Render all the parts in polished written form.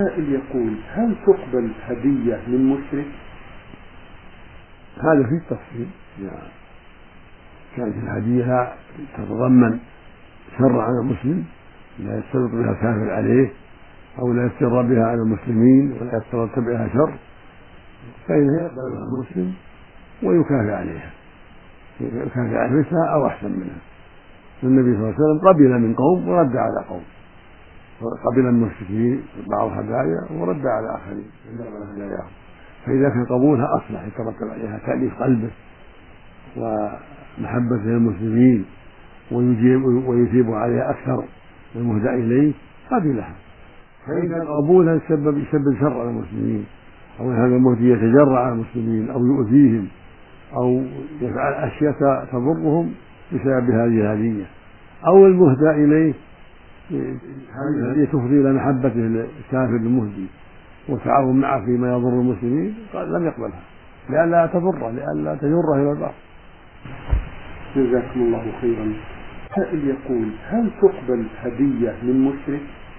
سائل يقول: هل تقبل هدية من مشرك؟ هذا فيه تفصيل. يعني كانت الهدية تتضمن شر على المسلم لا يستلط بها الكافر عليه أو لا يستر بها على المسلمين ولا يسترتب بها شر، فإنه يقبلها المسلم ويكافئ عليها، يكافئ على مثلها أو أحسن منها. النبي صلى الله عليه وسلم قبل من قوم ورد على قوم، قبل المشركين بعض هدايا ورد على آخرين هداياهم، فإذا كان قبولها أصلح يترتب عليها تأليف قلبه ومحبة للمسلمين ويجيب عليها أكثر المهدى إليه قبلها. فإذا قبولها يسبب شر على المسلمين أو هذا المهدي يتجرع على المسلمين أو يؤذيهم أو يفعل أشياء تضرهم بسبب هذه الهدية، أو المهدى إليه هذه تفضي إلى محبته للكافر المهدي والتعاون معه فيما يضر المسلمين، قال لم يقبلها لئلا تجره إلى الباطل. جزاكم الله خيرا. سائل يقول: هل تقبل هدية من مشرك؟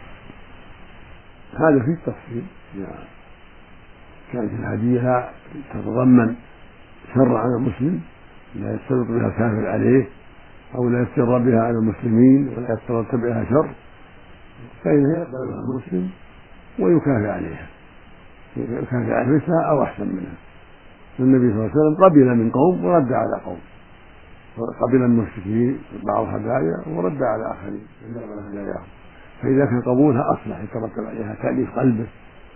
هذا فيه تفصيل. يعني كانت الهدية تتضمن شر على المسلم لا يستلط بها الكافر عليه أو لا يستر بها على المسلمين ولا يسترتب بها شر، فإنه يقبلها المسلم ويكافئ عليها، يكافئ على مثلها أو أحسن منها. النبي صلى الله عليه وسلم قبل من قوم ورد على قوم، قبل المشركين بعض هدايا ورد على آخرين هداياهم، فإذا كان قبولها أصلح يترتب عليها تأليف قلبه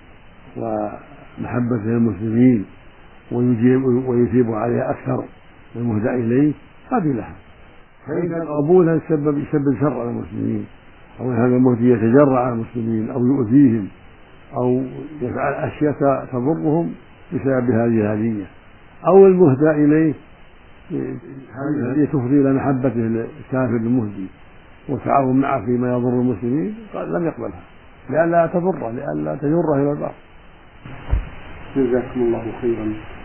ومحبة للمسلمين ويجيب عليها أكثر المهدى إليه قبلها. فإذا قبولها يسبب شر على المسلمين أو هذا المهدي يتجرع على المسلمين أو يؤذيهم أو يفعل أشياء تضرهم بسبب هذه الهدية، أو المهدى إليه هذه تفضي إلى محبته للكافر المهدي والتعاون معه فيما يضر المسلمين، قال لم يقبلها لئلا تجره إلى الباطل. جزاكم الله خيرا.